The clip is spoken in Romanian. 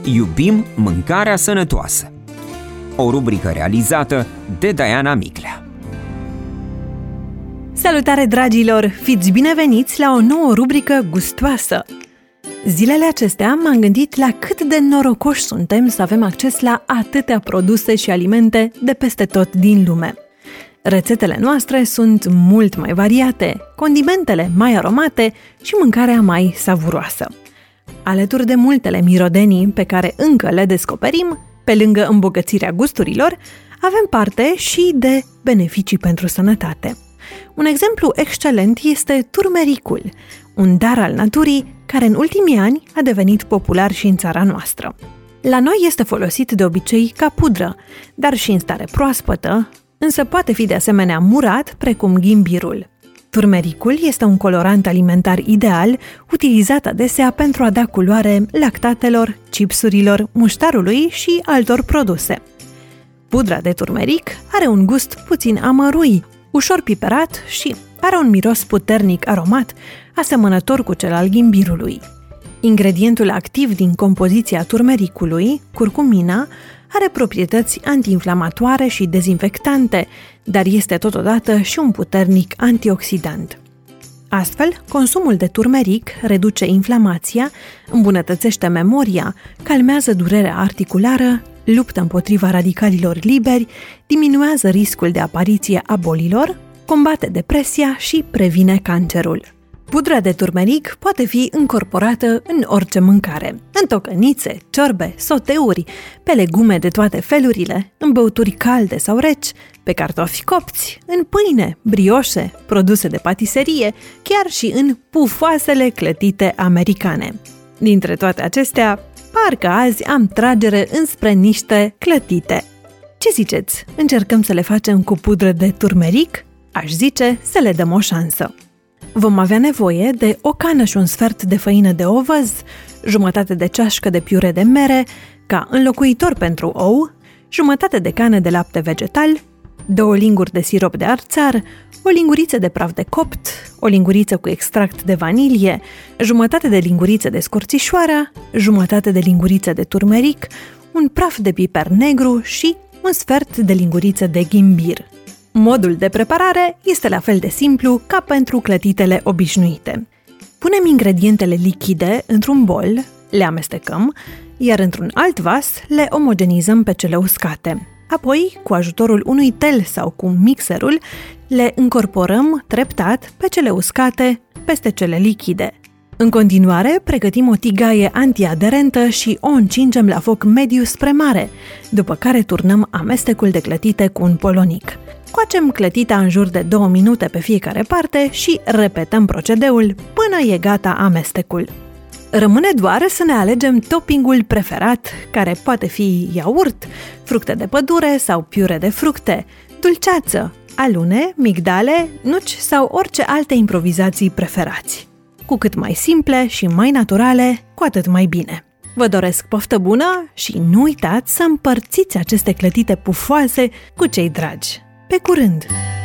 Iubim mâncarea sănătoasă. O rubrică realizată de Diana Miclea. Salutare, dragilor! Fiți bineveniți la o nouă rubrică gustoasă! Zilele acestea m-am gândit la cât de norocoși suntem să avem acces la atâtea produse și alimente de peste tot din lume. Rețetele noastre sunt mult mai variate, condimentele mai aromate și mâncarea mai savuroasă. Alături de multele mirodenii pe care încă le descoperim, pe lângă îmbogățirea gusturilor, avem parte și de beneficii pentru sănătate. Un exemplu excelent este turmericul, un dar al naturii care în ultimii ani a devenit popular și în țara noastră. La noi este folosit de obicei ca pudră, dar și în stare proaspătă, însă poate fi de asemenea murat, precum ghimbirul. Turmericul este un colorant alimentar ideal, utilizat adesea pentru a da culoare lactatelor, chipsurilor, muștarului și altor produse. Pudra de turmeric are un gust puțin amărui, ușor piperat și are un miros puternic aromat, asemănător cu cel al ghimbirului. Ingredientul activ din compoziția turmericului, curcumina, are proprietăți antiinflamatoare și dezinfectante, dar este totodată și un puternic antioxidant. Astfel, consumul de turmeric reduce inflamația, îmbunătățește memoria, calmează durerea articulară, luptă împotriva radicalilor liberi, diminuează riscul de apariție a bolilor, combate depresia și previne cancerul. Pudra de turmeric poate fi încorporată în orice mâncare, în tocănițe, ciorbe, soteuri, pe legume de toate felurile, în băuturi calde sau reci, pe cartofi copți, în pâine, brioșe, produse de patiserie, chiar și în pufoasele clătite americane. Dintre toate acestea, parcă azi am tragere înspre niște clătite. Ce ziceți? Încercăm să le facem cu pudră de turmeric? Aș zice să le dăm o șansă. Vom avea nevoie de o cană și un sfert de făină de ovăz, jumătate de ceașcă de piure de mere, ca înlocuitor pentru ou, jumătate de cană de lapte vegetal, 2 linguri de sirop de arțar, o linguriță de praf de copt, o linguriță cu extract de vanilie, jumătate de linguriță de scorțișoară, jumătate de linguriță de turmeric, un praf de piper negru și un sfert de linguriță de ghimbir. Modul de preparare este la fel de simplu ca pentru clătitele obișnuite. Punem ingredientele lichide într-un bol, le amestecăm, iar într-un alt vas le omogenizăm pe cele uscate. Apoi, cu ajutorul unui tel sau cu mixerul, le încorporăm treptat pe cele uscate peste cele lichide. În continuare, pregătim o tigaie antiaderentă și o încingem la foc mediu spre mare, după care turnăm amestecul de clătite cu un polonic. Coacem clătita în jur de 2 minute pe fiecare parte și repetăm procedeul până e gata amestecul. Rămâne doar să ne alegem toppingul preferat, care poate fi iaurt, fructe de pădure sau piure de fructe, dulceață, alune, migdale, nuci sau orice alte improvizații preferați. Cu cât mai simple și mai naturale, cu atât mai bine. Vă doresc poftă bună și nu uitați să împărțiți aceste clătite pufoase cu cei dragi. Pe curând!